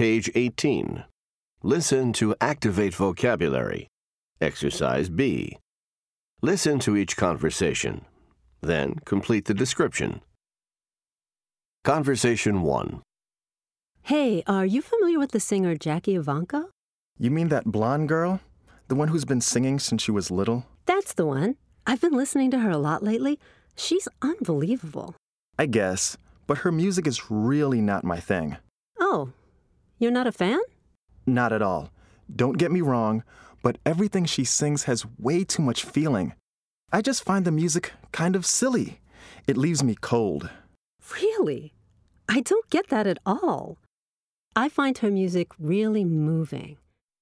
Page 18. Listen to activate vocabulary. Exercise B. Listen to each conversation. Then complete the description. Conversation 1. Hey, are you familiar with the singer Jackie Ivanka? You mean that blonde girl? The one who's been singing since she was little? That's the one. I've been listening to her a lot lately. She's unbelievable. I guess, but her music is really not my thing. Oh, you're not a fan? Not at all. Don't get me wrong, but everything she sings has way too much feeling. I just find the music kind of silly. It leaves me cold. Really? I don't get that at all. I find her music really moving.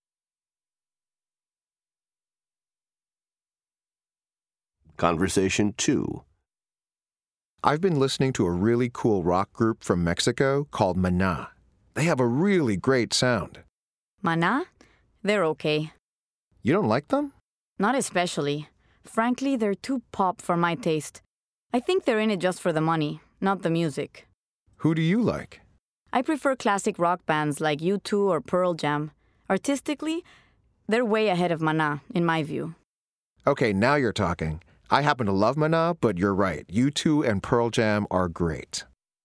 Conversation 2. I've been listening to a really cool rock group from Mexico called Maná. They have a really great sound. Maná? They're okay. You don't like them? Not especially. Frankly, they're too pop for my taste. I think they're in it just for the money, not the music. Who do you like? I prefer classic rock bands like U2 or Pearl Jam. Artistically, they're way ahead of Maná, in my view. Okay, now you're talking. I happen to love Maná, but you're right. U2 and Pearl Jam are great.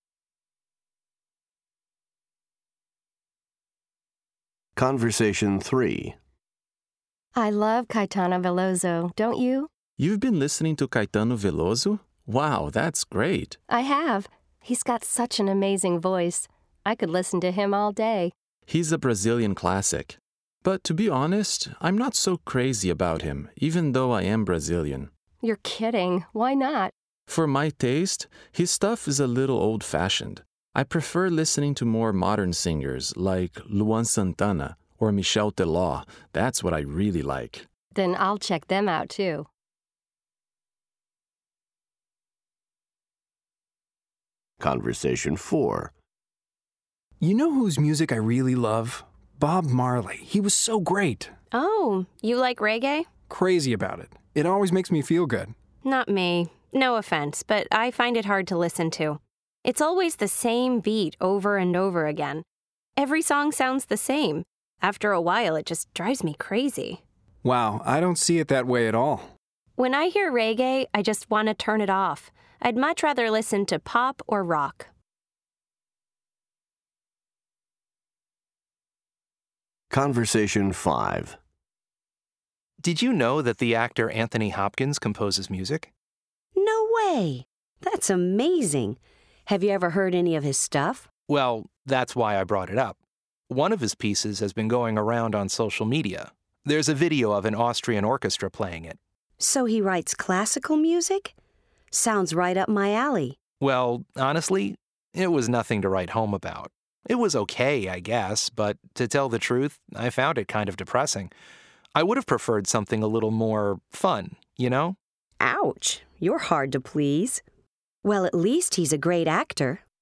Conversation 3. I love Caetano Veloso, don't you? You've been listening to Caetano Veloso? Wow, that's great. I have. He's got such an amazing voice. I could listen to him all day. He's a Brazilian classic. But to be honest, I'm not so crazy about him, even though I am Brazilian. You're kidding. Why not? For my taste, his stuff is a little old-fashioned. I prefer listening to more modern singers like Luan Santana or Michel Teló. That's what I really like. Then I'll check them out too. Conversation 4. You know whose music I really love? Bob Marley. He was so great. Oh, you like reggae? Crazy about it. It always makes me feel good. Not me. No offense, but I find it hard to listen to. It's always the same beat over and over again. Every song sounds the same. After a while, it just drives me crazy. Wow, I don't see it that way at all. When I hear reggae, I just want to turn it off. I'd much rather listen to pop or rock. Conversation 5. Did you know that the actor Anthony Hopkins composes music? No way! That's amazing. Have you ever heard any of his stuff? Well, that's why I brought it up. One of his pieces has been going around on social media. There's a video of an Austrian orchestra playing it. So he writes classical music? Sounds right up my alley. Well, honestly, it was nothing to write home about. It was okay, I guess, but to tell the truth, I found it kind of depressing. I would have preferred something a little more fun, you know? Ouch, you're hard to please. Well, at least he's a great actor.